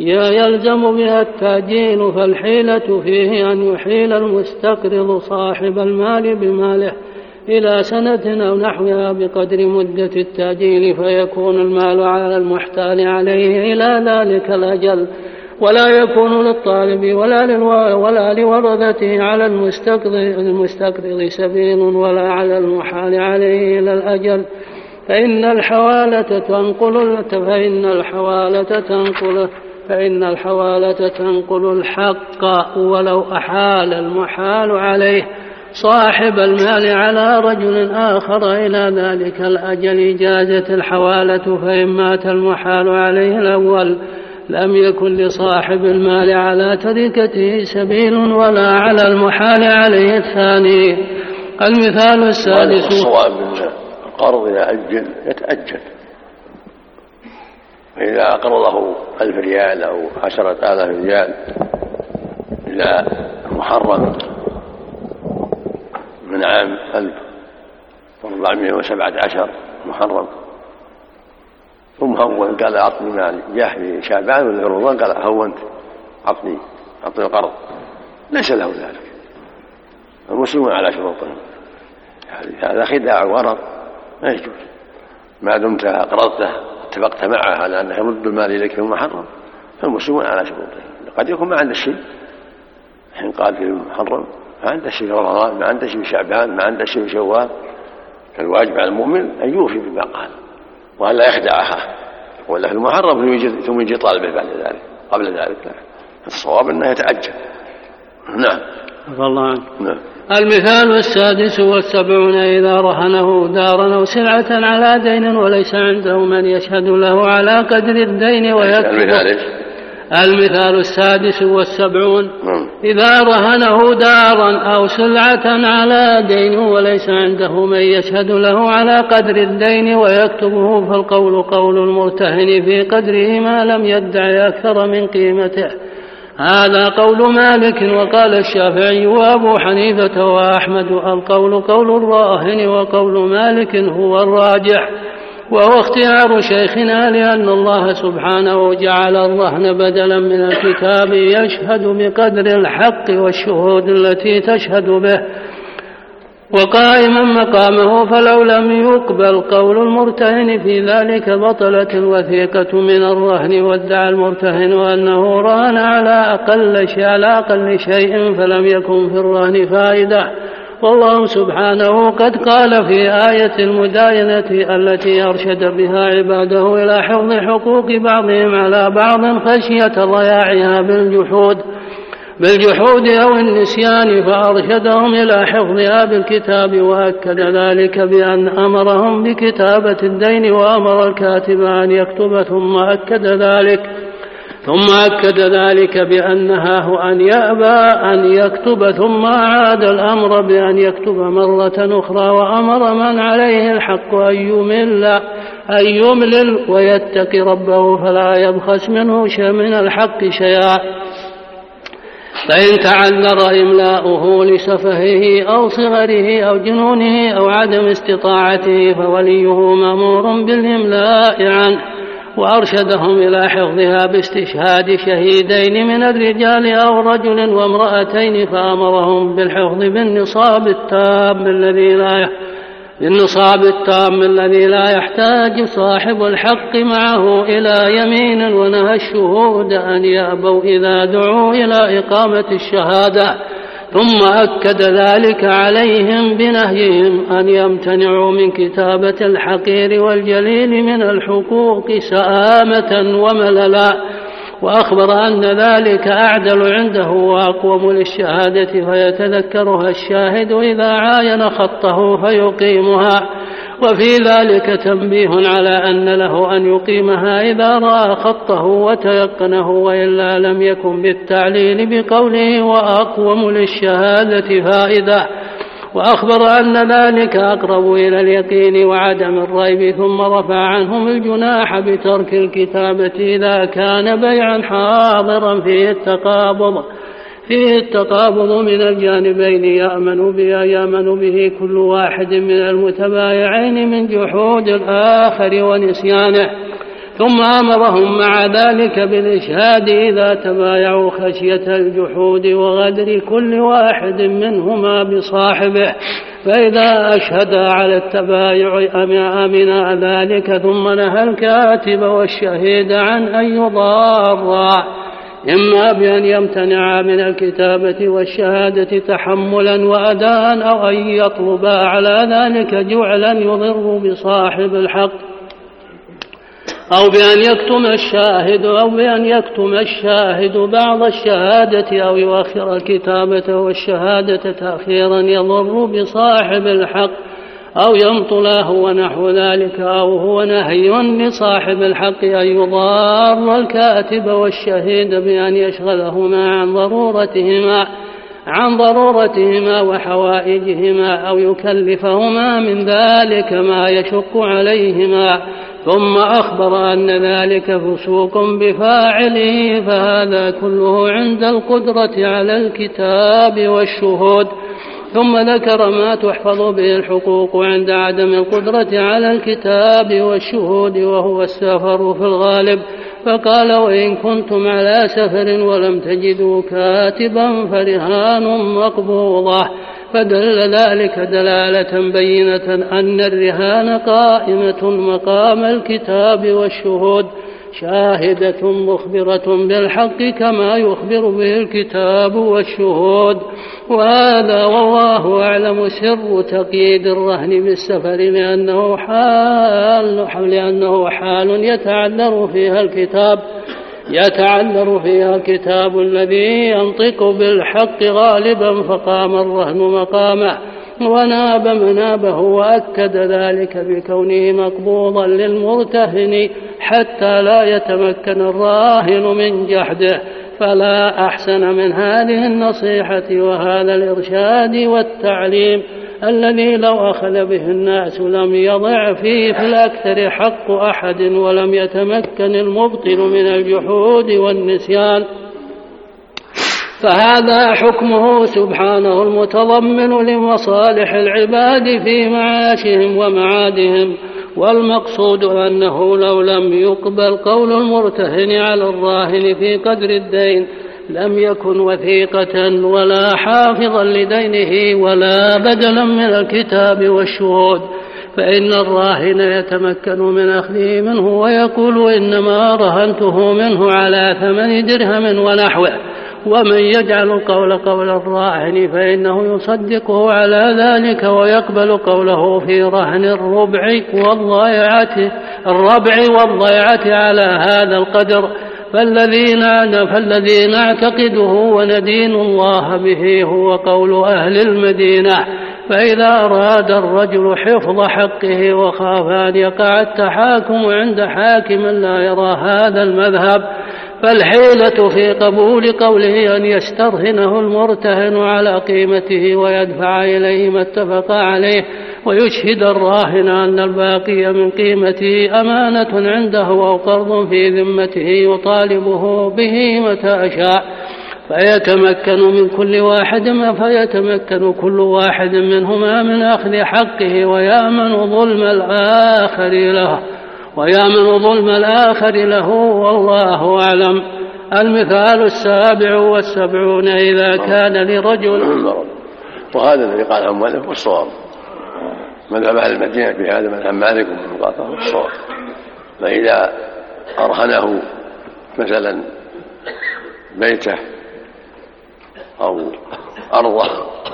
يلزم بها التأجيل، فالحيلة فيه أن يحيل المستقرض صاحب المال بماله إلى سنة أو نحوها بقدر مدة التأجيل، فيكون المال على المحتال عليه إلى ذلك الأجل، ولا يكون للطالب ولا لورثته على المستقرض سبيل ولا على المحال عليه إلى الأجل، فإن الحوالة تنقل الحق ولو أحال المحال عليه صاحب المال على رجل آخر إلى ذلك الأجل جازت الحوالة، فإن مات المحال عليه الأول لم يكن لصاحب المال على تركته سبيل ولا على المحال عليه الثاني. المثال السادس: الصواب أن القرض إذا أجل يتأجل، فإذا أقرضه 1000 ريال أو 10,000 ريال إلى محرم من عام 1417 محرم، ثم هون قال أعطني مالي، جاء في شعبان ولا رمضان قال هونت أعطني القرض، ليس له ذلك، المسلمون على شروطهم، هذا خداع وغرض ما يجوز، ما دمت أقرضته اتفقت معه على أنه يرد المال إليك في المحرم، فالمسلمون على شروطهم. قد يكون ما عنده شيء، حين قال في المحرم ما عنده شيء في رمضان، ما عنده شيء في شعبان، ما عنده شيء في شوال، فالواجب على المؤمن أن يوفي بما قال وأن لا يخدع أخاه، يقول له في المحرم ثم يجي طالبه بعد ذلك، قبل ذلك لا، الصواب أنه يتعجل. نعم. الله عنه. نعم. المثال السادس والسبعون: إذا رهنه دارا أو سلعة على دين وليس عنده من يشهد له على قدر الدين ويكتب. المثال السادس والسبعون: إذا رهنه دارا أو سلعة على دين وليس عنده من يشهد له على قدر الدين ويكتبه، فالقول قول المرتهن في قدره ما لم يدع أكثر من قيمته. هذا قول مالك، وقال الشافعي وأبو حنيفة وأحمد القول قول الراهن، وقول مالك هو الراجح، وهو اختيار شيخنا، لأن الله سبحانه جعل الرهن بدلا من الكتاب يشهد بقدر الحق والشهود التي تشهد به وقائما مقامه، فلو لم يقبل قول المرتهن في ذلك بطلت الوثيقة من الرهن، وادعى المرتهن أنه رهن على أقل شيء فلم يكن في الرهن فائدة. والله سبحانه قد قال في آية المداينة التي أرشد بها عباده إلى حفظ حقوق بعضهم على بعض خشية ضياعها بالجحود أو النسيان، فأرشدهم إلى حفظها بالكتاب، وأكد ذلك بأن أمرهم بكتابة الدين وأمر الكاتب أن يكتب، ثم أكد ذلك بأنه أن يأبى أن يكتب، ثم أعاد الأمر بأن يكتب مرة أخرى، وأمر من عليه الحق أن يملل ويتقي ربه فلا يبخس منه من الحق شيئا، فإن تعذر إملاؤه لسفهه أو صغره أو جنونه أو عدم استطاعته فوليه مأمور بالإملاء عنه، وأرشدهم إلى حفظها باستشهاد شهيدين من الرجال أو رجل وامرأتين، فأمرهم بالحفظ بالنصاب التام الذي لا يحتاج صاحب الحق معه إلى يمين، ونهى الشهود أن يأبوا إذا دعوا إلى إقامة الشهادة، ثم أكد ذلك عليهم بنهيهم أن يمتنعوا من كتابة الحقير والجليل من الحقوق سآمة ومللا، وأخبر أن ذلك أعدل عنده وأقوم للشهادة، فيتذكرها الشاهد إذا عاين خطه فيقيمها، وفي ذلك تنبيه على أن له أن يقيمها إذا رأى خطه وتيقنه، وإلا لم يكن بالتعليل بقوله وأقوم للشهادة فائدة، وأخبر أن ذلك أقرب إلى اليقين وعدم الريب، ثم رفع عنهم الجناح بترك الكتابة إذا كان بيعا حاضرا فيه التقابض من الجانبين يأمن به كل واحد من المتبايعين من جحود الآخر ونسيانه، ثم أمرهم مع ذلك بالإشهاد إذا تبايعوا خشية الجحود وغدر كل واحد منهما بصاحبه، فإذا أشهدا على التبايع أمن ذلك، ثم نهى الكاتب والشهيد عن أن يضارا، إما بأن يمتنعا من الكتابة والشهادة تحملا وأداء، أو أن يطلبا على ذلك جعلا يضر بصاحب الحق، أو بأن يكتم الشاهد بعض الشهادة، أو يؤخر الكتابة والشهادة تأخيرا يضر بصاحب الحق، أو يمطله ونحو ذلك، أو هو نهي لصاحب الحق أن يضار الكاتب والشهيد بأن يشغلهما عن ضرورتهما وحوائجهما، أو يكلفهما من ذلك ما يشق عليهما، ثم أخبر أن ذلك فسوق بفاعله، فهذا كله عند القدرة على الكتاب والشهود. ثم ذكر ما تحفظ به الحقوق عند عدم القدرة على الكتاب والشهود، وهو السفر في الغالب، فقال: وإن كنتم على سفر ولم تجدوا كاتبا فرهان مقبوضة، فدل ذلك دلالة بينة أن الرهان قائمة مقام الكتاب والشهود، شاهدة مخبرة بالحق كما يخبر به الكتاب والشهود. وهذا والله أعلم سر تقييد الرهن بالسفر، لأنه حال يتعذر فيها الكتاب الذي ينطق بالحق غالبا، فقام الرهن مقامه وناب منابه، وأكد ذلك بكونه مقبوضا للمرتهن حتى لا يتمكن الراهن من جحده. فلا أحسن من هذه النصيحة وهذا الإرشاد والتعليم الذي لو أخذ به الناس لم يضع فيه في الأكثر حق أحد، ولم يتمكن المبطل من الجحود والنسيان. فهذا حكمه سبحانه المتضمن لمصالح العباد في معاشهم ومعادهم، والمقصود أنه لو لم يقبل قول المرتهن على الراهن في قدر الدين لم يكن وثيقة ولا حافظا لدينه ولا بدلا من الكتاب والشهود، فإن الراهن يتمكن من أخذه منه ويقول: إنما رهنته منه على 8 درهم ونحوه. ومن يجعل القول قول الراهن فإنه يصدقه على ذلك ويقبل قوله في رهن الربع والضيعة على هذا القدر. فالذي نعتقده وندين الله به هو قول أهل المدينة. فإذا أراد الرجل حفظ حقه وخاف أن يقع التحاكم عند حاكم لا يرى هذا المذهب، فالحيلة في قبول قوله أن يسترهنه المرتهن على قيمته ويدفع إليه ما اتفق عليه، ويشهد الراهن أن الباقي من قيمته أمانة عنده أو قرض في ذمته يطالبه به متى شاء، فيتمكن كل واحد منهما من أخذ حقه ويأمن ظلم الآخر له. والله أعلم. المثال 77 إذا كان لرجل، وهذا الذي قال عن مالك والصواب، مذهب أهل المدينة في هذا مذهب مالك ومن قاطعه والصواب. فإذا أرهنه مثلا بيته أو أرضه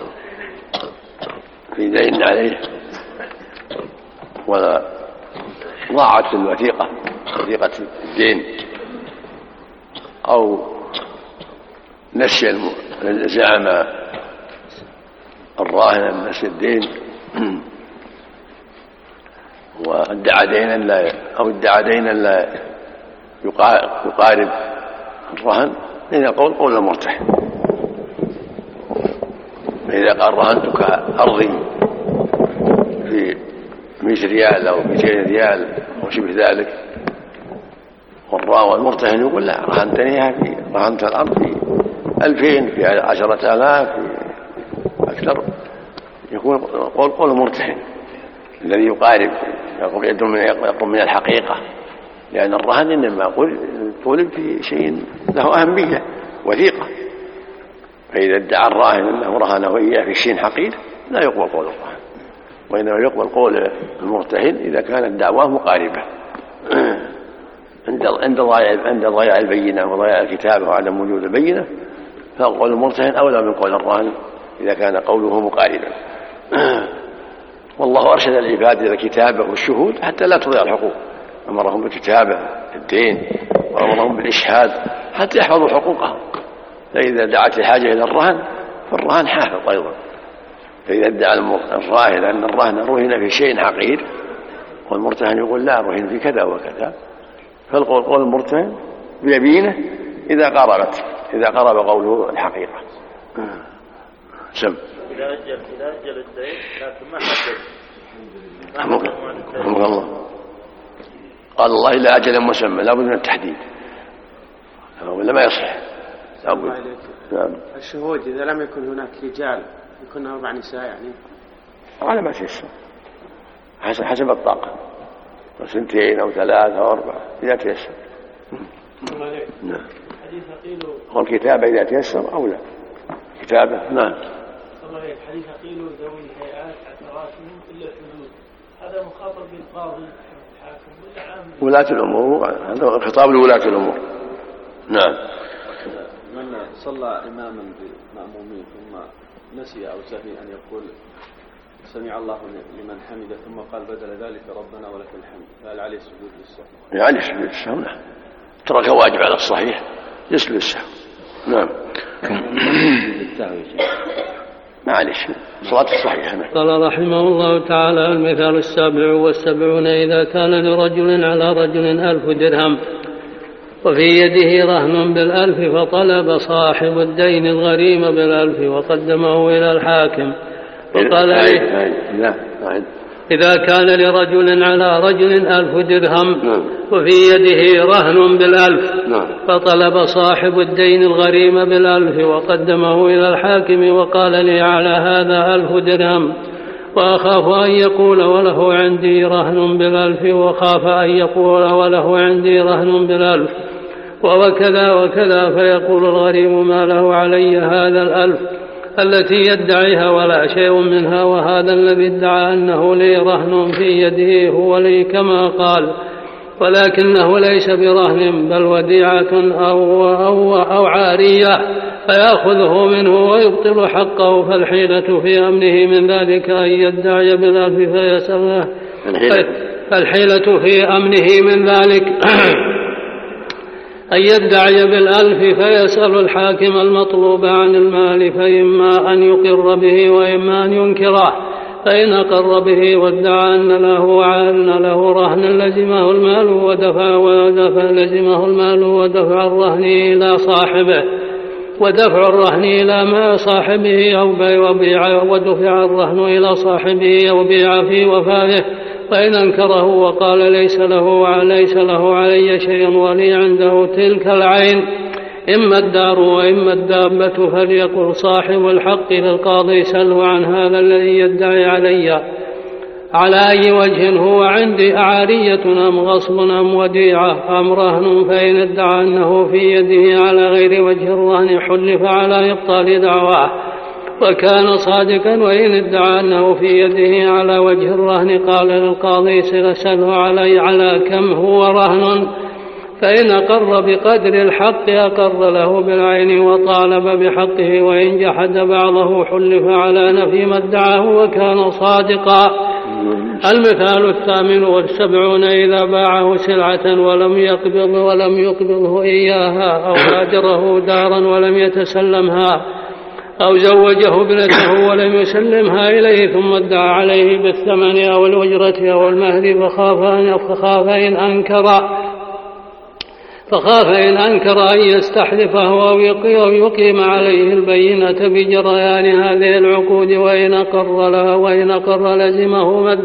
في دين عليه وضاعت الوثيقة، وثيقة الدين، أو نسي زعم الراهن أن نسي الدين وادعى دينا لا يقارب الرهن، إذا قول المرتهن. فإذا قال رهنتك أرضي في 100 ريال أو 200 ريال أو شبه ذلك، والمرتهن يقول: لا، رهنت الأرض في 2000 في 10,000 في أكثر، يكون قول المرتهن الذي يقارب، يقوم من الحقيقة لأن الرهن إنما طلب في شيء له أهمية وثيقة، فإذا ادعى الراهن أنه رهنه إياه في شيء حقير لا يقبل قول الراهن، وإنما يقبل قول المرتهن إذا كانت دعواه مقاربة عند ضياع البينة وضياع الكتابة وعدم وجود البينة، فقول المرتهن أولى من قول الراهن إذا كان قوله مقاربا. والله أرشد العباد إلى الكتابة والشهود حتى لا تضيع الحقوق، أمرهم بالكتابة الدين وأمرهم بالإشهاد حتى يحفظوا حقوقهم. فإذا دعت الحاجة إلى الرهن فالرهن حافظ أيضا. فإذا ادعى الراهن أن الرهن رهن في شيء حقير والمرتهن يقول لا، رهن في كذا وكذا، فالقول قول المرتهن بيمينه إذا قرب قوله الحقيقة. سم إذا أجل الدين لكن ما حدد. رحمك الله. قال الله إلا أجل مسمى، لا بد من التحديد ولا ما يصح. نعم. الشهود إذا لم يكن هناك رجال يكون 4 نساء يعني على ما تيسر حسب الطاقة، 2 أو 3 أو 4 إذا تيسر. نعم. والكتابة إذا تيسر أو لا كتابة. نعم. حديث قيل ذوي الهيئات اعترافهم إلا الحدود، هذا مخاطب بالقاضي الحاكم ولا عام؟ ولاة الأمور، هذا خطاب لولاة الأمور. نعم. من صلى إماما بمأمومين ثم نسي أو سهي أن يقول سمع الله لمن حمده ثم قال بدل ذلك ربنا ولك الحمد، فهل عليه سجود للسهو؟ عليه سجود للسهو. نعم. ترك واجب على الصحيح يسجد للسهو. نعم. معلش صلاة الصحيحة. قال رحمه الله تعالى: المثال 77 إذا كان لرجل على رجل 1000 درهم وفي يده رهن بال1000 فطلب صاحب الدين الغريم بال1000 وقدمه إلى الحاكم وقال إذا كان لرجل على رجل 1000 درهم وفي يده رهن بال1000 فطلب صاحب الدين الغريم بال1000 وقدمه إلى الحاكم وقال لي على هذا 1000 درهم وأخاف أن يقول وله عندي رهن بال1000 وخاف أن يقول وله عندي رهن بال1000 وكذا وكذا، فيقول الغريم ما له علي هذا 1000 التي يدعيها ولا شيء منها، وهذا الذي ادعى أنه لي رهن في يده هو لي كما قال، ولكنه ليس برهن بل وديعة أو عارية، فيأخذه منه ويبطل حقه. فالحيلة في أمنه من ذلك أن يدعي بال1000 فيسأله، فالحيلة في أمنه من ذلك أن يدعي بال1000 فيسأل الحاكم المطلوب عن المال، فإما أن يقر به وإما أن ينكره، فإن أقر به وادعى أن له رهن لزمه المال ودفع الرهن إلى صاحبه ما صاحبه ودفع الرهن إلى صاحبه أو بيع في وفائه، فإن أنكره وقال ليس له علي شيء ولي عنده تلك العين إما الدار وإما الدابة، فليقل صاحب الحق للقاضي سله عن هذا الذي يدعي علي على أي وجه هو عندي، أعارية أم غصب أم وديعة أم رهن، فإن ادعى أنه في يده على غير وجه الرهن حلف على إبطال دعواه وكان صادقا، وإن ادعى أنه في يده على وجه الرهن قال للقاضي سله على كم هو رهن، فإن أقر بقدر الحق أقر له بالعين وطالب بحقه، وإن جحد بعضه حلف على نفي ما ادعاه وكان صادقا. المثال 78 إذا باعه سلعة ولم يقبضه إياها، أو هاجره دارا ولم يتسلمها، أو زوجه ابنته ولم يسلمها إليه ثم ادعى عليه بالثمن أو الأجرة أو المهر فخاف إن أنكر أن يستحلفه أو يقيم عليه البينة بجريان هذه العقود، وإن أقر لزمه ما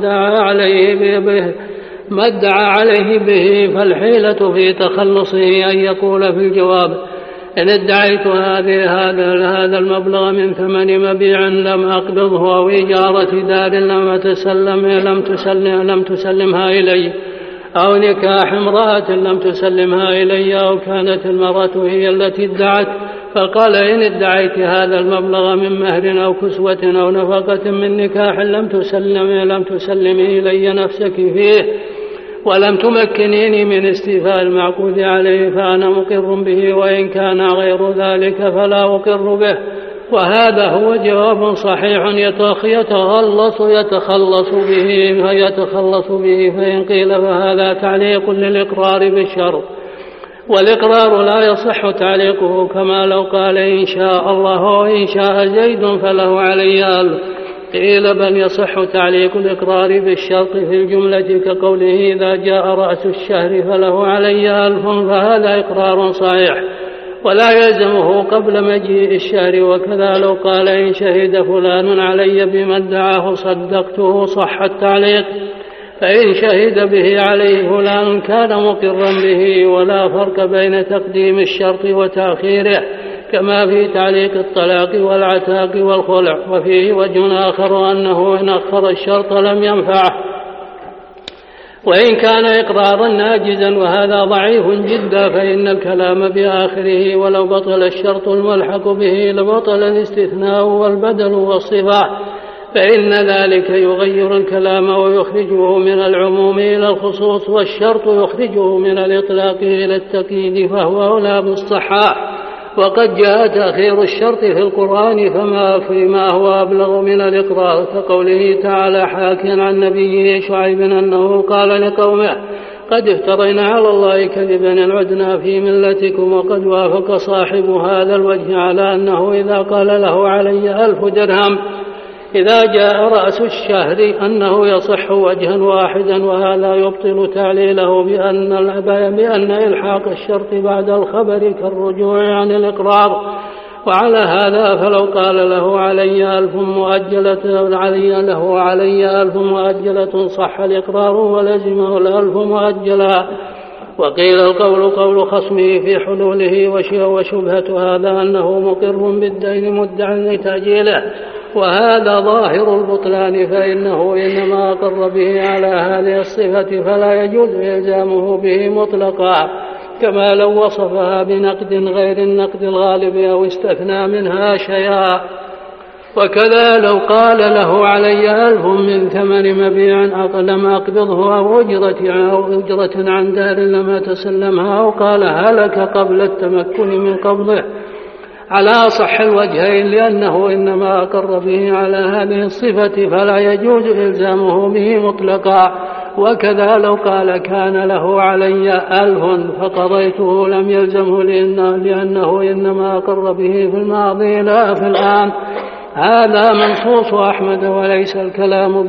ادعى عليه به، فالحيلة في تخلصه أن يقول في الجواب إن ادعيت هذا المبلغ من ثمن مبيع لم أقبضه، أو إجارة دار لم تسلمها إلي، أو نكاح امرأة لم تسلمها إلي أو كانت المرأة هي التي ادعت، فقال إن ادعيت هذا المبلغ من مهر أو كسوة أو نفقة من نكاح لم تسلمي إلي نفسك فيه ولم تمكنيني من استيفاء المعقود عليه فأنا مقر به، وإن كان غير ذلك فلا أقر به. وهذا هو جواب صحيح يتخلص به فإن قيل فهذا تعليق للإقرار بالشرط، والإقرار لا يصح تعليقه، كما لو قال إن شاء الله وإن شاء زيد فله علي ألف. قيل بل يصح تعليق الإقرار بالشرط في الجملة كقوله إذا جاء رأس الشهر فله علي ألف، فهذا إقرار صحيح ولا يلزمه قبل مجيء الشهر. وكذا لو قال إن شهد فلان علي بما ادعاه صدقته صح التعليق، فإن شهد به عليه فلان كان مقرا به، ولا فرق بين تقديم الشرط وتأخيره كما في تعليق الطلاق والعتاق والخلع. وفيه وجه آخر أنه إن أخر الشرط لم ينفعه وإن كان إقرارا ناجزا، وهذا ضعيف جدا، فإن الكلام بآخره ولو بطل الشرط الملحق به لبطل الاستثناء والبدل والصفة، فإن ذلك يغير الكلام ويخرجه من العموم إلى الخصوص، والشرط يخرجه من الإطلاق إلى التقييد، فهو أولى بالصحاح. وقد جاء تأخير الشرط في القرآن فيما هو أبلغ من الإقرار، كقوله تعالى حاكيا عن نبيه شعيب أنه قال لقومه قد افترينا على الله كذبا إن عدنا في ملتكم. وقد وافق صاحب هذا الوجه على أنه إذا قال له علي 1000 درهم إذا جاء رأس الشهر أنه يصح وجها واحدا، وهذا يبطل تعليله بأن إلحاق الشرط بعد الخبر كالرجوع عن الإقرار. وعلى هذا فلو قال له علي 1000 مؤجلة صح الإقرار ولزمه 1000 مؤجلا. وقيل القول قول خصمه في حلوله، وشبهة هذا أنه مقر بالدين مدعى لتأجيله، وهذا ظاهر البطلان، فإنه إنما أقر به على هذه الصفة فلا يجوز إلزامه به مطلقا، كما لو وصفها بنقد غير النقد الغالب أو استثنى منها شيئا. وكذا لو قال له علي 1000 من ثمن مبيع لم أقبضه أو أجرة عن دار لم تسلمها، أو قال هلك قبل التمكن من قبضه، على أصح الوجهين، لأنه إنما أقر به على هذه الصفة فلا يجوز إلزامه به مطلقا. وكذا لو قال كان له علي 1000 فقضيته لم يلزمه، لأنه إنما أقر به في الماضي لا في الآن. هذا منصوص أحمد، وليس الكلام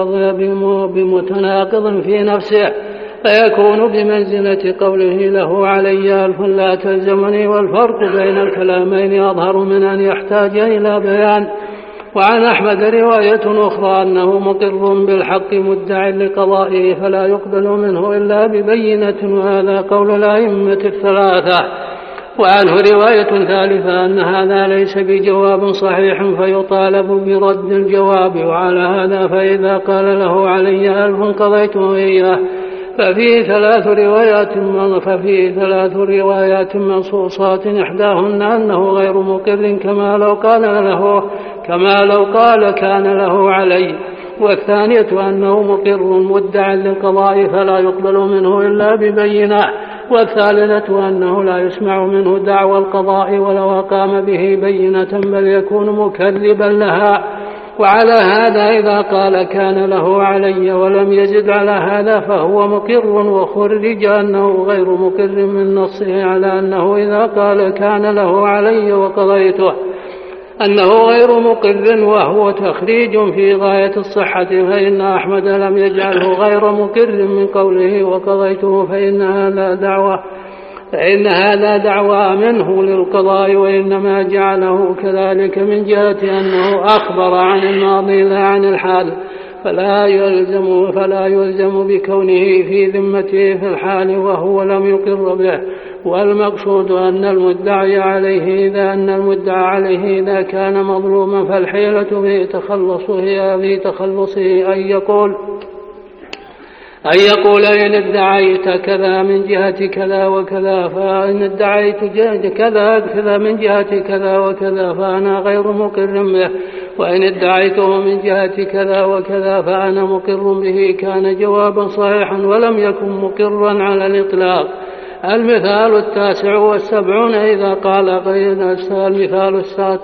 بمتناقض في نفسه، فيكون بمنزلة قوله له علي 1000 لا تلزمني. والفرق بين الكلامين أظهر من أن يحتاج إلى بيان. وعن أحمد رواية أخرى أنه مقر بالحق مدع لقضائه فلا يقبل منه إلا ببينة، وهذا قول الأئمة الثلاثة. وعنه رواية ثالثة أن هذا ليس بجواب صحيح فيطالب برد الجواب. وعلى هذا فإذا قال له علي 1000 قضيته إياه ففيه ثلاث روايات منصوصات، إحداهن أنه غير مقر كما لو قال كان له علي، والثانية أنه مقر مدع للقضاء فلا يقبل منه إلا ببينة، والثالثة أنه لا يسمع منه دعوى القضاء ولو أقام به بينة بل يكون مكذبا لها. وعلى هذا إذا قال كان له علي ولم يزد على هذا فهو مقر، وخرج أنه غير مقر من نصه على أنه إذا قال كان له علي وقضيته أنه غير مقر، وهو تخريج في غاية الصحة. فإن أحمد لم يجعله غير مقر من قوله وقضيته، فإن هذا دعوى منه للقضاء، وإنما جعله كذلك من جهة أنه أخبر عن الماضي لا عن الحال، فلا يلزم بكونه في ذمته في الحال وهو لم يقر به. والمقصود أن المدعى عليه إذا كان مظلوما فالحيلة في تخلصه أن يقول إن ادعيت كذا من جهة كذا وكذا، فإن ادعيت كذا من جهة كذا وكذا فأنا غير مقر به، وإن ادعيته من جهة كذا وكذا فأنا مقر به، كان جوابا صحيحا ولم يكن مقرا على الإطلاق. المثال 79 إذا قال المثال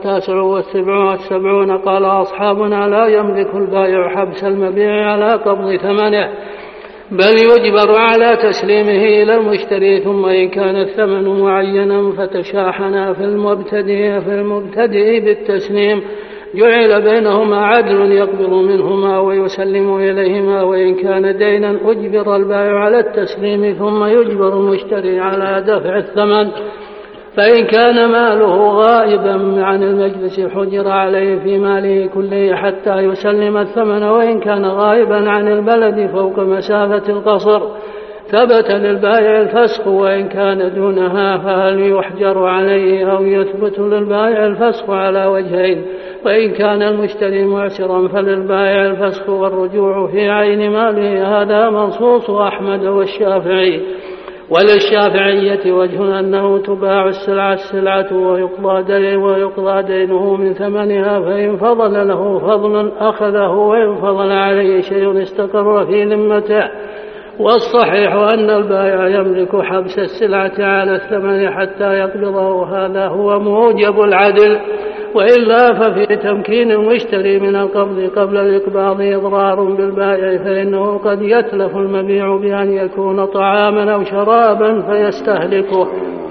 79 قال أصحابنا لا يملك البائع حبس المبيع على قبض ثمنه، بل يجبر على تسليمه إلى المشتري، ثم إن كان الثمن معينا فتشاحنا في المبتدئ بالتسليم جعل بينهما عدل يقبض منهما ويسلم إليهما، وإن كان دينا أجبر البائع على التسليم ثم يجبر المشتري على دفع الثمن. فإن كان ماله غائبا عن المجلس حجر عليه في ماله كله حتى يسلم الثمن، وإن كان غائبا عن البلد فوق مسافة القصر ثبت للبائع الفسخ، وإن كان دونها فهل يحجر عليه أو يثبت للبائع الفسخ على وجهين. وإن كان المشتري معسرا فللبائع الفسخ والرجوع في عين ماله. هذا منصوص أحمد والشافعي. وللشافعية وجه أنه تباع السلعة ويقضى دينه من ثمنها، فإن فضل له فضل أخذه، وإن فضل عليه شيء استقر في ذمته. والصحيح أن البائع يملك حبس السلعة على الثمن حتى يقبضه، هذا هو موجب العدل، وإلا ففي تمكين المشتري من القبض قبل الإقباض إضرار بالبائع، فإنه قد يتلف المبيع بأن يكون طعاما أو شرابا فيستهلكه،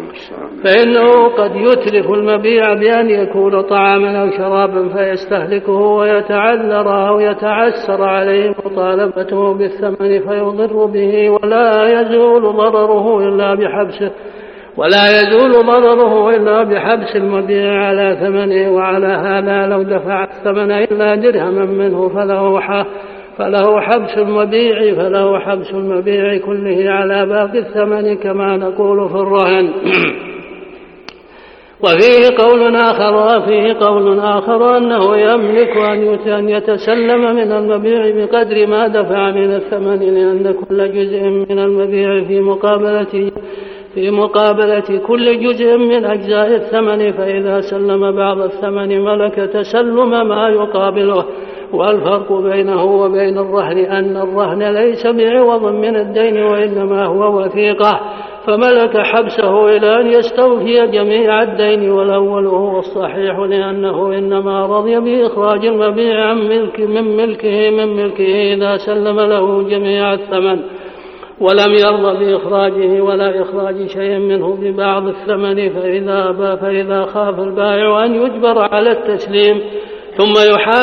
ويتعذر أو يتعسر عليه مطالبته بالثمن فيضر به، ولا يزول ضرره إلا بحبس المبيع على ثمنه. وعلى هذا لو دفع الثمن إلا درهما منه فله حبس المبيع كله على باقي الثمن، كما نقول في الرهن. وفيه قول آخر أنه يملك أن يتسلم من المبيع بقدر ما دفع من الثمن، لأن كل جزء من المبيع في مقابلة كل جزء من أجزاء الثمن، فإذا سلم بعض الثمن ملك تسلم ما يقابله. والفرق بينه وبين الرهن أن الرهن ليس بعوض من الدين، وإنما هو وثيقة، فملك حبسه إلى أن يستوفي جميع الدين، والأول هو الصحيح، لأنه إنما رضي بإخراج المبيع من ملكه إذا سلم له جميع الثمن، ولم يرضى بإخراجه ولا إخراج شيء منه ببعض الثمن. فإذا خاف البائع أن يجبر على التسليم ثم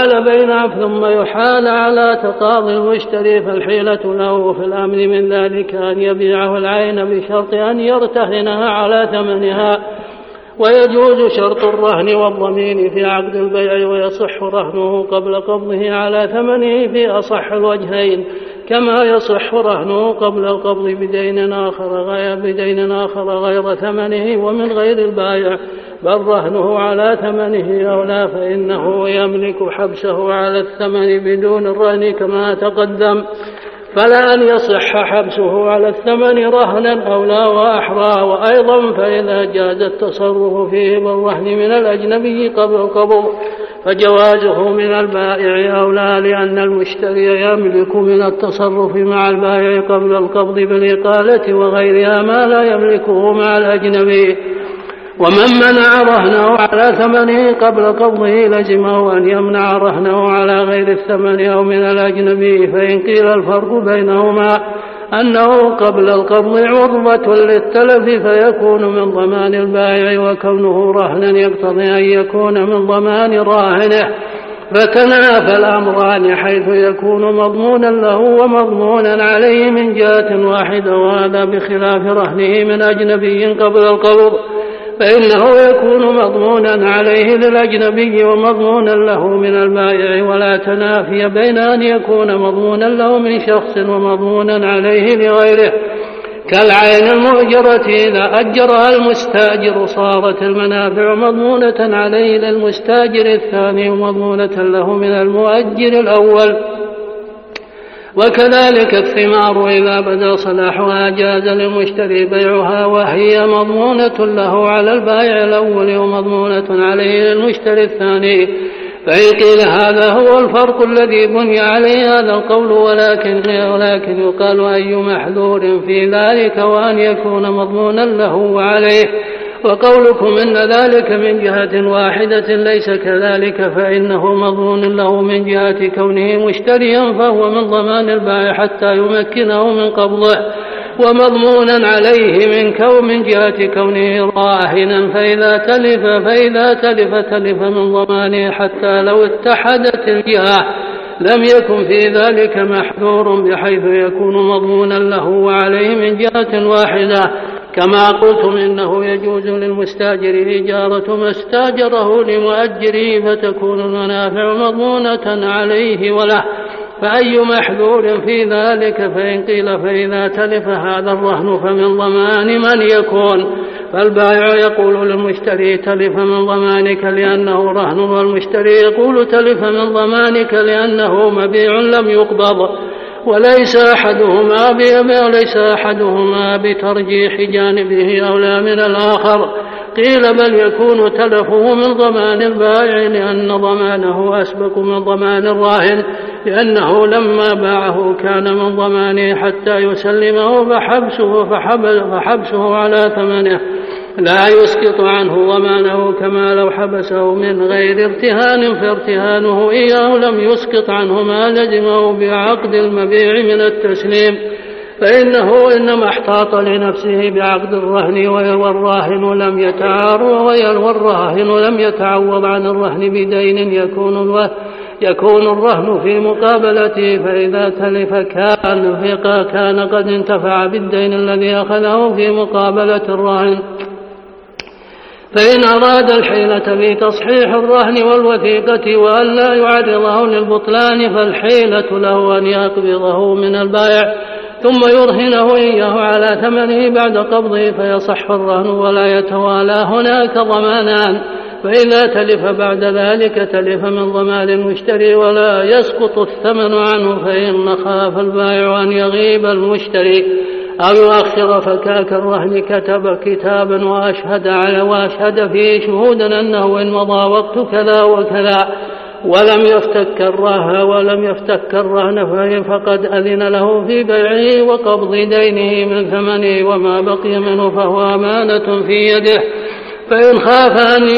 يحال على تقاضي المشتري، فالحيلة له في الأمر من ذلك أن يبيعه العين بشرط أن يرتهنها على ثمنها. ويجوز شرط الرهن والضمين في عقد البيع، ويصح رهنه قبل قبضه على ثمنه في أصح الوجهين، كما يصح رهنه قبل القبض بدين آخر غير ثمنه ومن غير البائع، بل رهنه على ثمنه أولى، فإنه يملك حبسه على الثمن بدون الرهن كما تقدم، فلا أن يصح حبسه على الثمن رهنا أولى وأحرى. وأيضا فإذا جاز التصرف فيه بالرهن من الأجنبي قبل القبض فجوازه من البائع أولى، لأن المشتري يملك من التصرف مع البائع قبل القبض بالإقالة وغيرها ما لا يملكه مع الأجنبي. ومن منع رهنه على ثمنه قبل قبضه لزمه أن يمنع رهنه على غير الثمن أو من الأجنبي. فإن قيل الفرق بينهما أنه قبل القبض عرضة للتلف فيكون من ضمان البائع، وكونه رهنا يقتضي أن يكون من ضمان راهنه، فتنافى الأمران حيث يكون مضمونا له ومضمونا عليه من جهة واحدة، وهذا بخلاف رهنه من أجنبي قبل القبض، فإنه يكون مضمونا عليه للأجنبي ومضمونا له من البائع، ولا تنافي بين أن يكون مضمونا له من شخص ومضمونا عليه لغيره. كالعين المؤجرة إذا أجرها المستأجر صارت المنافع مضمونة عليه للمستأجر الثاني ومضمونة له من المؤجر الأول. وكذلك الثمار إذا بدا صلاحها جاز للمشتري بيعها وهي مضمونة له على البائع الأول ومضمونة عليه للمشتري الثاني. فإن قيل هذا هو الفرق الذي بني عليه هذا القول، ولكن يقال أي محذور في ذلك وأن يكون مضمونا له وعليه. وقولكم إن ذلك من جهة واحدة ليس كذلك، فإنه مضمون له من جهة كونه مشتريا فهو من ضمان البائع حتى يمكنه من قبضه، ومضمونا عليه من جهة كونه راهنا، فإذا تلف من ضمانه حتى لو اتحدت الجهة لم يكن في ذلك محذور بحيث يكون مضمونا له وعليه من جهة واحدة. كما قلتم إنه يجوز للمستاجر إجارة ما استاجره لمؤجره فتكون المنافع مضمونة عليه وله، فأي محذور في ذلك؟ فإن قيل فإذا تلف هذا الرهن فمن ضمان من يكون؟ فالبائع يقول للمشتري تلف من ضمانك لأنه رهن، والمشتري يقول تلف من ضمانك لأنه مبيع لم يقبض، وليس أحدهما بترجيح جانبه أولى من الآخر. قيل بل يكون تلفه من ضمان البائع لأن ضمانه أسبق من ضمان الراهن، لأنه لما باعه كان من ضمانه حتى يسلمه، فحبسه على ثمنه لا يسقط عنه ضمانه كما لو حبسه من غير ارتهان، فارتهانه إياه لم يسقط عنه ما لزمه بعقد المبيع من التسليم، فإنه إنما احتاط لنفسه بعقد الرهن، والراهن لم يتعوض عن الرهن بدين يكون الرهن في مقابلته، فإذا تلف كان قد انتفع بالدين الذي أخذه في مقابلة الرهن. فإن أراد الحيلة في تصحيح الرهن والوثيقة وأن لا يعرضه للبطلان فالحيلة له أن يقبضه من البائع ثم يرهنه إياه على ثمنه بعد قبضه فيصح الرهن ولا يتوالى هناك ضمانان. فإذا تلف بعد ذلك تلف من ضمان المشتري ولا يسقط الثمن عنه، فإن خاف البائع أن يغيب المشتري أو يؤخر فكاك الرهن كتب كتابا وأشهد فيه شهودا أنه إن مضى وقت كذا وكذا ولم يفتك الرهن فقد أذن له في بيعه وقبض دينه من ثمنه، وما بقي منه فهو أمانة في يده. فإن خاف أن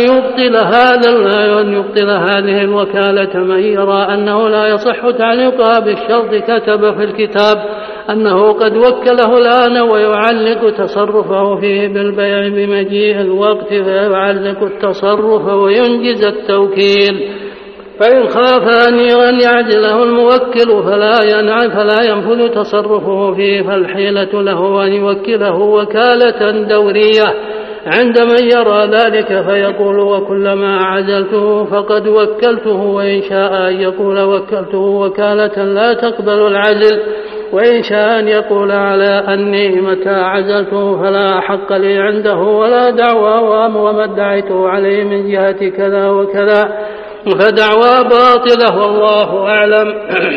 يبطل هذه الوكالة من يرى أنه لا يصح تعليقها بالشرط كتب في الكتاب أنه قد وكله الآن ويعلق تصرفه فيه بالبيع بمجيء الوقت، فيعلق التصرف وينجز التوكيل. فإن خاف أن يعجله الموكل فلا ينفذ تصرفه فيه، فالحيلة له أن يوكله وكالة دورية عند من يرى ذلك فيقول وكلما عزلته فقد وكلته، وإن شاء أن يقول وكلته وكالة لا تقبل العزل، وإن شاء أن يقول على أني متى عزلته فلا حق لي عنده ولا دعوى وما ادعيته عليه من جهة كذا وكذا فدعوى باطلة والله أعلم.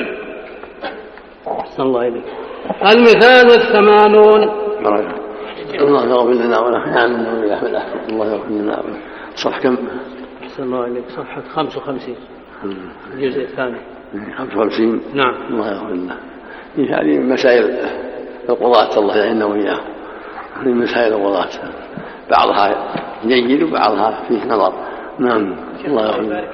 صلى الله عليه. المثال 80. الله يغفر لنا ونحن الله يغفر لنا. صح كم؟ صلى الله عليه. صفحة 55 الجزء الثاني 55. نعم. الله يغفر لنا. هذه مسائل القضاة الله يعيننا وإياه. هذه مسائل القضاة بعضها جيد وبعضها فيه نظر. نعم. الله يغفر لنا.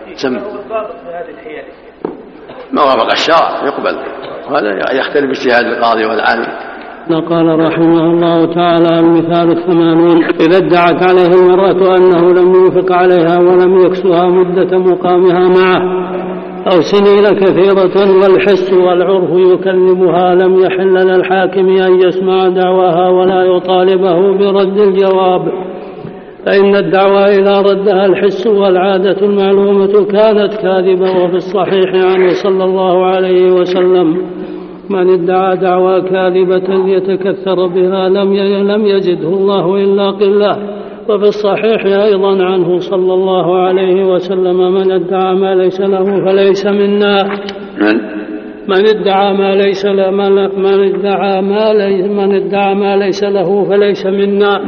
ما وافق الشرع يقبل، وهذا يختلف اجتهاد القاضي والعالم. قال رحمه الله تعالى: المثال 80. إذا ادعت عليه المرأة أنه لم ينفق عليها ولم يكسها مدة مقامها معه أو سنين كثيرة والحس والعرف يكلمها، لم يحل للحاكم أن يسمع دعواها ولا يطالبه برد الجواب، فإن الدعوى إذا ردها الحس والعادة المعلومة كانت كاذبة. وفي الصحيح عنه صلى الله عليه وسلم: من ادعى دعوى كاذبة يتكثر بها لم يزده الله إلا قلة. وفي الصحيح أيضا عنه صلى الله عليه وسلم: من ادعى ما ليس له فليس منا. من ادعى ما ليس له فليس منا،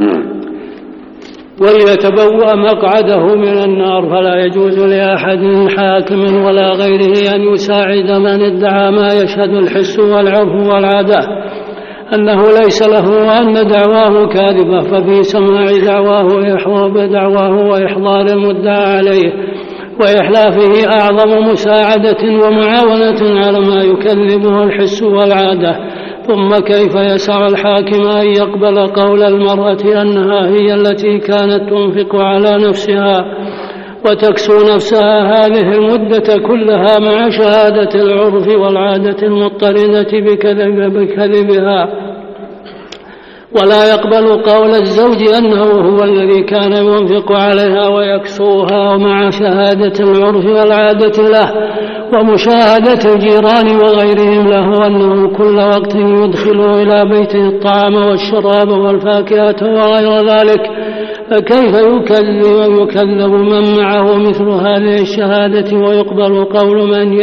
وليتبوأ مقعده من النار. فلا يجوز لأحد حاكم ولا غيره أن يساعد من ادعى ما يشهد الحس والعرف والعادة أنه ليس له وأن دعواه كاذبة، ففي سماع دعواه وإحضار المدعى عليه وإحلافه أعظم مساعدة ومعاونة على ما يكذبه الحس والعادة. ثم كيف يسع الحاكم أن يقبل قول المرأة أنها هي التي كانت تنفق على نفسها وتكسو نفسها هذه المدة كلها مع شهادة العرف والعادة المضطردة بكذبها، ولا يقبل قول الزوج أنه هو الذي كان ينفق عليها ويكسوها مع شهادة العرف والعادة له ومشاهدة الجيران وغيرهم له أنه كل وقت يدخل إلى بيته الطعام والشراب والفاكهة وغير ذلك. فكيف يكذب من معه مثل هذه الشهادة ويقبل قول من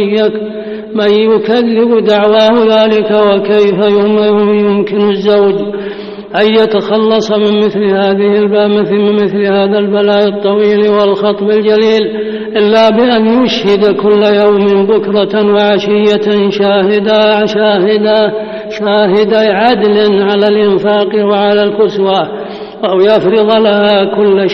يكذب دعواه ذلك؟ وكيف يمكن الزوج أن يتخلص من مثل هذا البلاء الطويل والخطب الجليل إلا بأن يشهد كل يوم بكرة وعشية شاهدا عدل على الإنفاق وعلى الكسوة، أو يفرض لها كل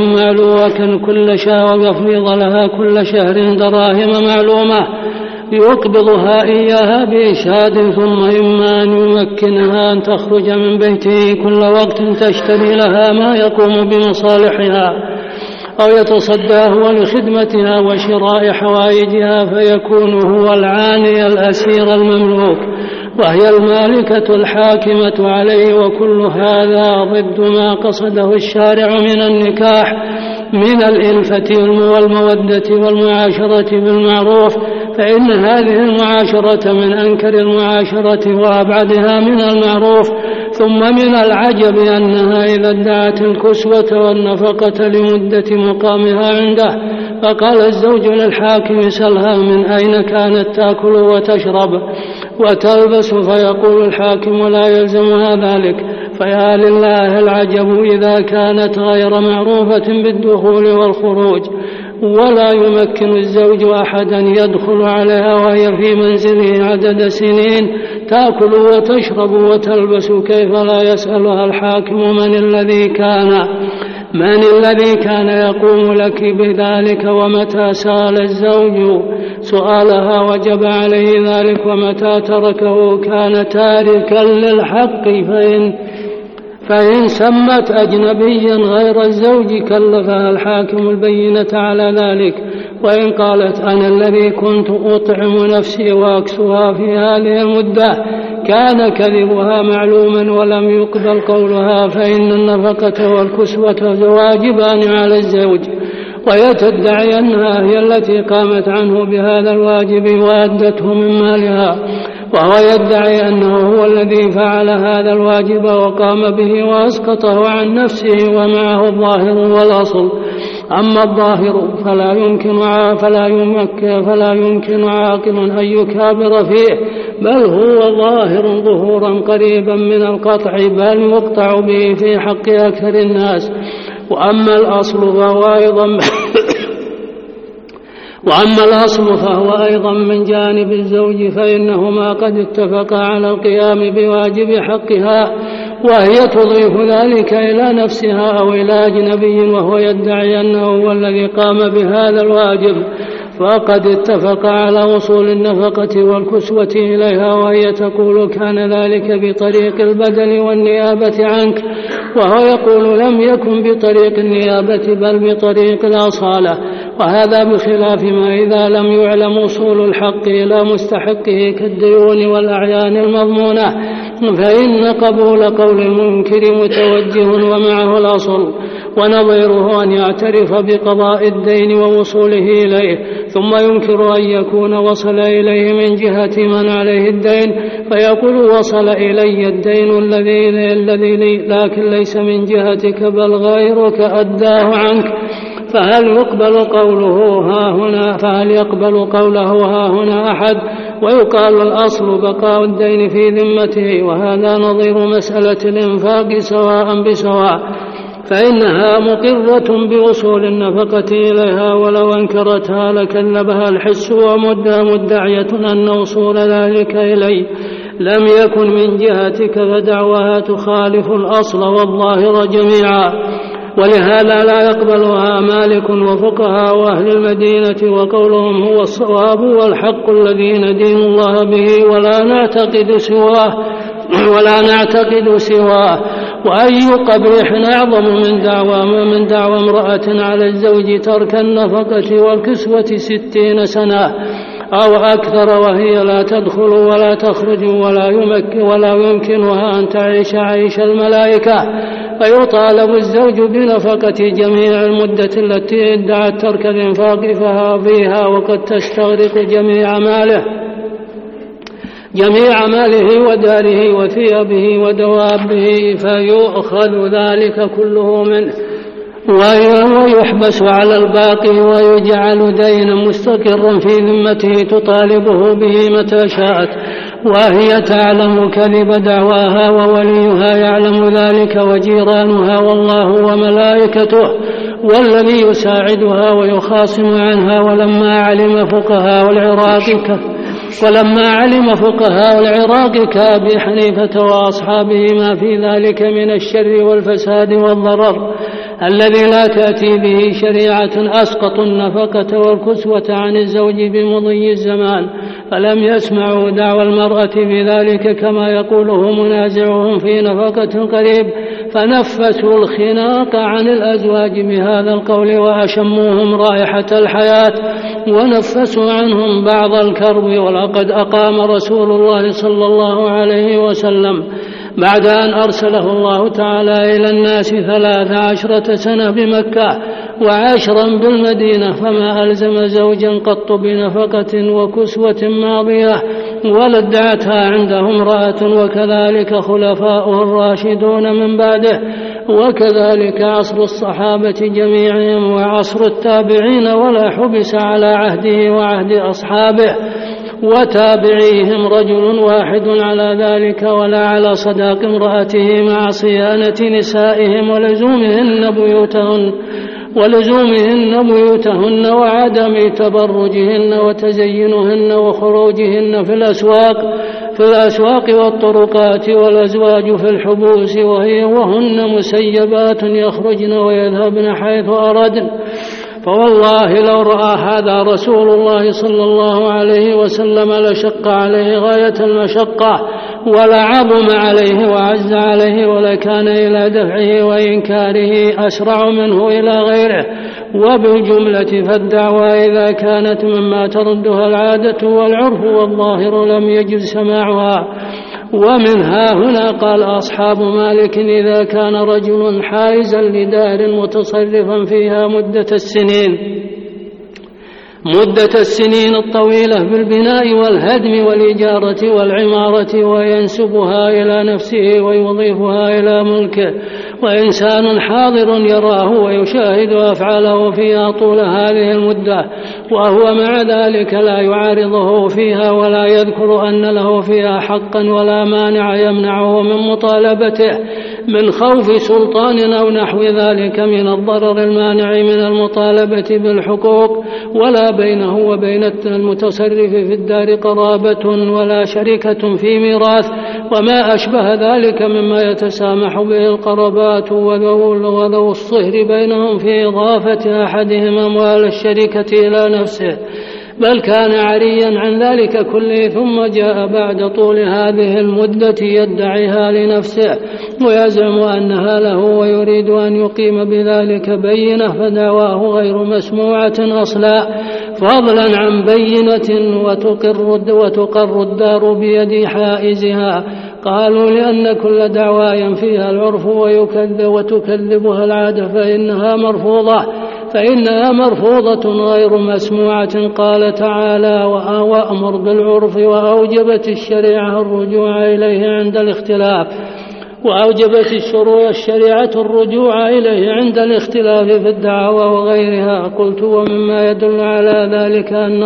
شهر دراهم معلومة يقبضها إياها بإشهاد، ثم إما أن يمكنها أن تخرج من بيته كل وقت تشتري لها ما يقوم بمصالحها، أو يتصدى هو لخدمتها وشراء حوائجها فيكون هو العاني الأسير المملوك وهي المالكة الحاكمة عليه. وكل هذا ضد ما قصده الشارع من النكاح من الإلفة والمودة والمعاشرة بالمعروف، فإن هذه المعاشرة من أنكر المعاشرة وأبعدها من المعروف. ثم من العجب أنها إذا ادعت الكسوة والنفقة لمدة مقامها عنده فقال الزوج للحاكم سلها من أين كانت تأكل وتشرب وتلبس، فيقول الحاكم لا يلزمها ذلك. فيا لله العجب إذا كانت غير معروفة بالدخول والخروج، ولا يمكن الزوج أحدا يدخل عليها وهي في منزله عدد سنين تأكل وتشرب وتلبس، كيف لا يسألها الحاكم من الذي كان يقوم لك بذلك؟ ومتى سأل الزوج سؤالها وجب عليه ذلك، ومتى تركه كان تاركا للحق. فإن سمت أجنبيا غير الزوج كلفها الحاكم البينة على ذلك. وإن قالت أنا الذي كنت أطعم نفسي وأكسوها في هذه المدة كان كذبها معلوما ولم يقبل قولها، فإن النفقة والكسوة واجبان على الزوج، وهي تدعي أنها هي التي قامت عنه بهذا الواجب وأدته من مالها، وهو يدعي أنه هو الذي فعل هذا الواجب وقام به وأسقطه عن نفسه، ومعه الظاهر والأصل. أما الظاهر فلا يمكن عاقل أن يكابر فيه، بل هو ظاهر ظهورا قريبا من القطع، بل يقطع به في حق أكثر الناس. وأما الأصل فهو أيضا من جانب الزوج، فإنهما قد اتفقا على القيام بواجب حقها، وهي تضيف ذلك إلى نفسها أو إلى أجنبي وهو يدعي أنه هو الذي قام بهذا الواجب، فقد اتفق على وصول النفقة والكسوة إليها، وهي تقول كان ذلك بطريق البدل والنيابة عنك، وهو يقول لم يكن بطريق النيابة بل بطريق الأصالة. وهذا بخلاف ما إذا لم يعلم وصول الحق إلى مستحقه كالديون والأعيان المضمونة، فإن قبول قول المنكر متوجه ومعه الأصل. ونظيره أن يعترف بقضاء الدين ووصوله إليه ثم ينكر أن يكون وصل إليه من جهة من عليه الدين، فيقول وصل إلي الدين الذي لي لكن ليس من جهتك بل غيرك أداه عنك، فهل يقبل قوله ها هنا أحد؟ ويقال الأصل بقاء الدين في ذمته، وهذا نظير مسألة الإنفاق سواء بسواء، فإنها مقرة بوصول النفقة إليها، ولو أنكرتها لكذبها الحس مدعية أن وصول ذلك إليه لم يكن من جهتك، فدعواها تخالف الأصل والظاهر جميعا، ولهذا لا يقبلها مالك وفقهاء أهل المدينة، وقولهم هو الصواب والحق الذي ندين الله به ولا نعتقد سواه. وأي قبيح أعظم من دعوى امرأة على الزوج ترك النفقة والكسوة 60 سنة أو أكثر وهي لا تدخل ولا تخرج ولا يمكنها أن تعيش عيش الملائكة، فيطالب الزوج بنفقة جميع المدة التي ادعت ترك الإنفاق فيها، وقد تستغرق جميع ماله وداره وثيابه ودوابه، فيؤخذ ذلك كله منه ويحبس على الباقي ويجعل دينا مستقرا في ذمته تطالبه به متى شاءت، وهي تعلم كذب دعواها ووليها يعلم ذلك وجيرانها والله وملائكته والذي يساعدها ويخاصم عنها. ولما علم فقهاء العراق كأبي حنيفة وأصحابه ما في ذلك من الشر والفساد والضرر الذي لا تأتي به شريعة، أسقطوا النفقة والكسوة عن الزوج بمضي الزمان، فلم يسمعوا دعوى المرأة بذلك كما يقوله منازعهم في نفقة قريب، فنفسوا الخناق عن الأزواج بهذا القول وأشموهم رائحة الحياة ونفسوا عنهم بعض الكرب. ولقد أقام رسول الله صلى الله عليه وسلم بعد أن أرسله الله تعالى إلى الناس 13 سنة بمكة و10 بالمدينة، فما ألزم زوجا قط بنفقة وكسوة ماضية ولا ادعتها عنده امرأة، وكذلك خلفاؤه الراشدون من بعده، وكذلك عصر الصحابة جميعهم وعصر التابعين، ولا حبس على عهده وعهد أصحابه وتابعيهم رجل واحد على ذلك، ولا على صداق امرأته مع صيانة نسائهم ولزومهن بيوتهن وعدم تبرجهن وتزينهن وخروجهن في الأسواق والطرقات، والأزواج في الحبوس وهن مسيبات يخرجن ويذهبن حيث أردن. فوالله لو رأى هذا رسول الله صلى الله عليه وسلم لشق عليه غاية المشقة ولعظم عليه وعز عليه، ولكان إلى دفعه وإنكاره أسرع منه إلى غيره. وبالجملة فالدعوى إذا كانت مما تردها العادة والعرف والظاهر لم يجز سماعها. ومنها هنا قال أصحاب مالك إذا كان رجل حائزا لدار متصرفا فيها مدة السنين الطويلة بالبناء والهدم والإجارة والعمارة، وينسبها إلى نفسه ويضيفها إلى ملكه، وإنسان حاضر يراه ويشاهد أفعاله فيها طول هذه المدة، وهو مع ذلك لا يعارضه فيها ولا يذكر أن له فيها حقا ولا مانع يمنعه من مطالبته من خوف سلطان أو نحو ذلك من الضرر المانع من المطالبة بالحقوق، ولا بينه وبين المتصرف في الدار قرابة ولا شركة في ميراث وما أشبه ذلك مما يتسامح به القرابات وذو الصهر بينهم في إضافة أحدهم أموال الشركة إلى نفسه، بل كان عريا عن ذلك كله، ثم جاء بعد طول هذه المدة يدعيها لنفسه ويزعم أنها له ويريد أن يقيم بذلك بينة، فدعواه غير مسموعة أصلا، فضلا عن بينة وتقر الدار بيد حائزها. قالوا لأن كل دعوى ينفيها العرف وتكذبها العادة فإنها مرفوضة غير مسموعة. قال تعالى وأمر بالعرف، وأوجبت الشريعة الرجوع إليه عند الاختلاف، وأوجبت الشريعة الرجوع إليه عند الاختلاف في الدعوى وغيرها. قلت ومما يدل على ذلك أن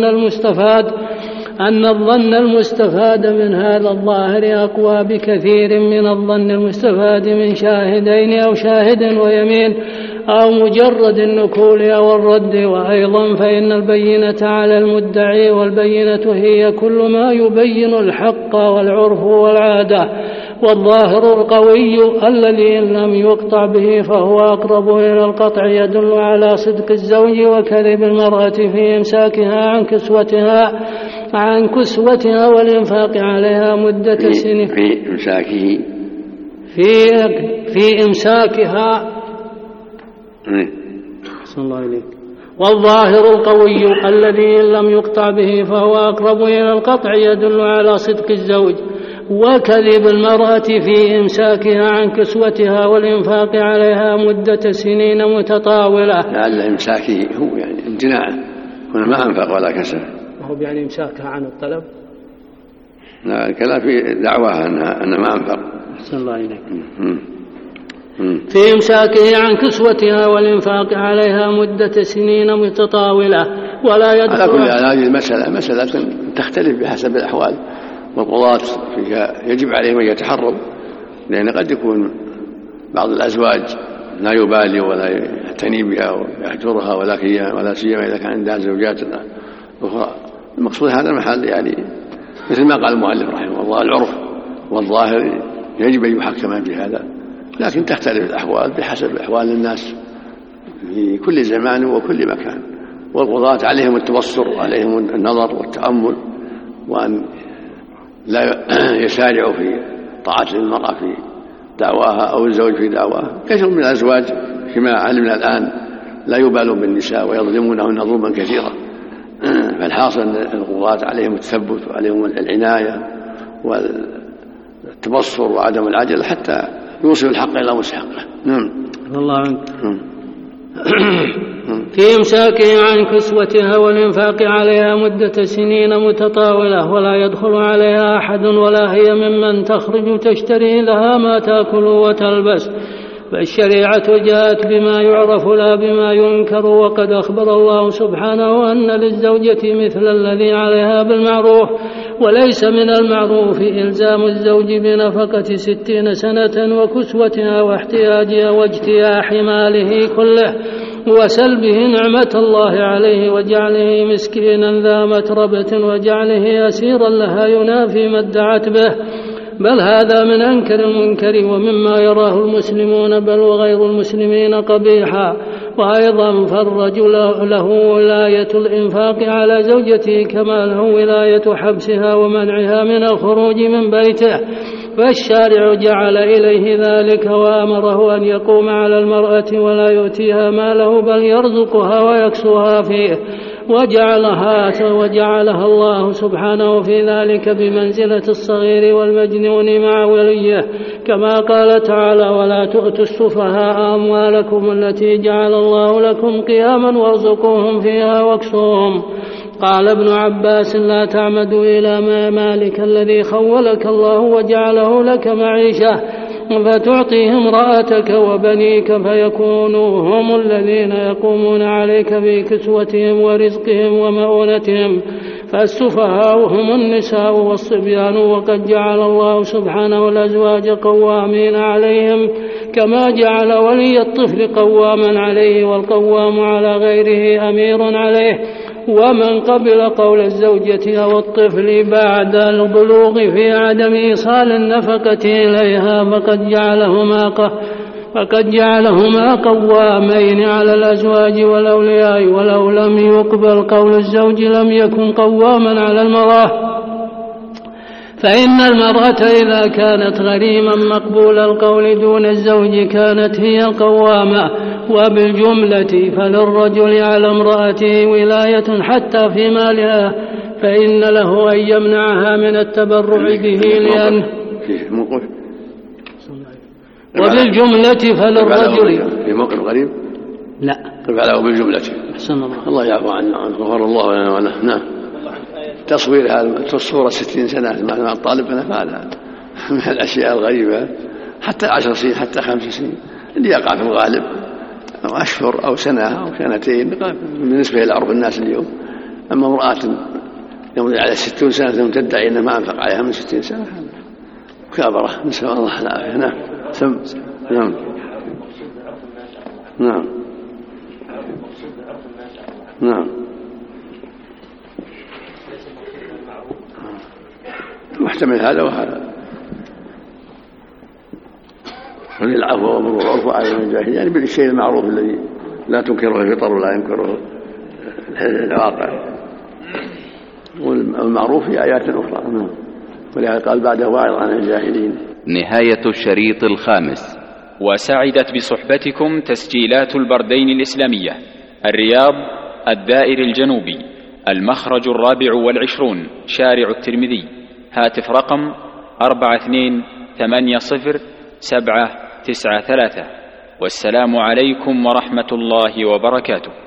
الظن المستفاد من هذا الظاهر أقوى بكثير من الظن المستفاد من شاهدين أو شاهد ويمين أو مجرد النكول أو الرد. وأيضا فإن البينة على المدعي، والبينة هي كل ما يبين الحق والعرف والعادة. والظاهر القوي الذي لم يقطع به فهو أقرب إلى القطع، يدل على صدق الزوج وكذب المرأة في إمساكها عن كسوتها والإنفاق عليها مدة سنين في إمساكها. الله إليك. والظاهر القوي الذي لم يقطع به فهو أقرب إلى القطع، يدل على صدق الزوج وكذب المرأة في إمساكها عن كسوتها والإنفاق عليها مدة سنين متطاولة. لعل إمساكه هو يعني امتناعه، هنا ما أنفق ولا كسب، هو يعني إمساكها عن الطلب. لا، الكلام في دعواها أنها ما أنفق. أحسن الله إليك. في إمساكه عن كسوتها والإنفاق عليها مدة سنين متطاولة ولا يدخل. على كل هذه مسألة تختلف بحسب الأحوال، والقضاة فيها يجب عليهم أن يتحروا، لأن قد يكون بعض الأزواج لا يبالي ولا يعتني بها ويحجرها ولا سيما إذا كان عندها زوجات أخرى. المقصود هذا المحل يعني مثل ما قال المؤلف رحمه الله العرف والظاهر يجب أن يحكم في هذا، لكن تختلف الأحوال بحسب أحوال الناس في كل زمان وكل مكان. والقضاة عليهم التبصر وعليهم النظر والتأمل، وأن لا يسارعوا في طاعة المرأة في دعواها أو الزوج في دعواها. كثير من الأزواج كما علمنا الآن لا يبالون بالنساء ويظلمونهن ظلما كثيرا. فالحاصل أن القضاة عليهم التثبت وعليهم العناية والتبصر وعدم العجل حتى يوصل الحق إلى مستحقه. الله عنك. في إمساكه عن كسوتها والإنفاق عليها مدة سنين متطاولة ولا يدخل عليها أحد ولا هي ممن تخرج تشتري لها ما تأكل وتلبس. فالشريعة جاءت بما يعرف لا بما ينكر. وقد أخبر الله سبحانه أن للزوجة مثل الذي عليها بالمعروف، وليس من المعروف إلزام الزوج بنفقة 60 سنة وكسوتها واحتياجها واجتياح ماله كله وسلبه نعمة الله عليه وجعله مسكينا ذا متربة وجعله أسيرا لها ينافي ما ادعت به. بل هذا من أنكر المنكر ومما يراه المسلمون بل وغير المسلمين قبيحا. وأيضا فالرجل له ولاية الإنفاق على زوجته كما له ولاية حبسها ومنعها من الخروج من بيته، فالشارع جعل إليه ذلك وأمره أن يقوم على المرأة ولا يؤتيها ماله بل يرزقها ويكسوها فيه، وجعلها الله سبحانه في ذلك بمنزلة الصغير والمجنون مع وليه، كما قال تعالى: ولا تؤتوا السفهاء أموالكم التي جعل الله لكم قياما وارزقوهم فيها واكسوهم. قال ابن عباس: لا تعمدوا إلى مالك الذي خولك الله وجعله لك معيشة فتعطيه امرأتك وبنيك فيكونوا هم الذين يقومون عليك بكسوتهم ورزقهم ومؤونتهم، فالسفهاء هم النساء والصبيان. وقد جعل الله سبحانه الأزواج قوامين عليهم كما جعل ولي الطفل قواما عليه، والقوام على غيره أمير عليه. ومن قبل قول الزوجة أو الطفل بعد البلوغ في عدم إيصال النفقة إليها فقد جعلهما قوامين على الأزواج والأولياء، ولو لم يقبل قول الزوج لم يكن قواما على المرأة، فإن المرأة إذا كانت غريما مقبول القول دون الزوج كانت هي القوامة. وبالجملة فللرجل على امرأته ولاية حتى في مالها، فإن له أن يمنعها من التبرع به لأنه وبالجملة فللرجل في موقف غريب لا فعله بالجملة. الله يعفو عنه غفر الله لنا وله. نعم. تصوير هذا الصورة 60 سنة مع الطالب هذا من الأشياء الغريبة حتى 10 سنين حتى 5 سنين اللي يقع في الغالب أو أشهر أو سنة أو سنتين بالنسبة إلى عرف الناس اليوم. أما امرأة يمضي على 60 سنة ثم تدعي أنه ما أنفق عليها من 60 سنة مكابرة، نسأل الله العافية. نعم نعم نعم نعم محتمل هذا وهذا، وللعفو والمرور والعرف على الجاهل، يعني بالشيء المعروف الذي لا تنكره الفطر ولا ينكره الواقع، والمعروف في آيات أخرى. ولهذا قال بعده واعظ عن الجاهلين. نهاية الشريط الخامس. وسعدت بصحبتكم تسجيلات البردين الإسلامية، الرياض، الدائر الجنوبي، المخرج 24، شارع الترمذي، هاتف رقم 42807993. والسلام عليكم ورحمة الله وبركاته.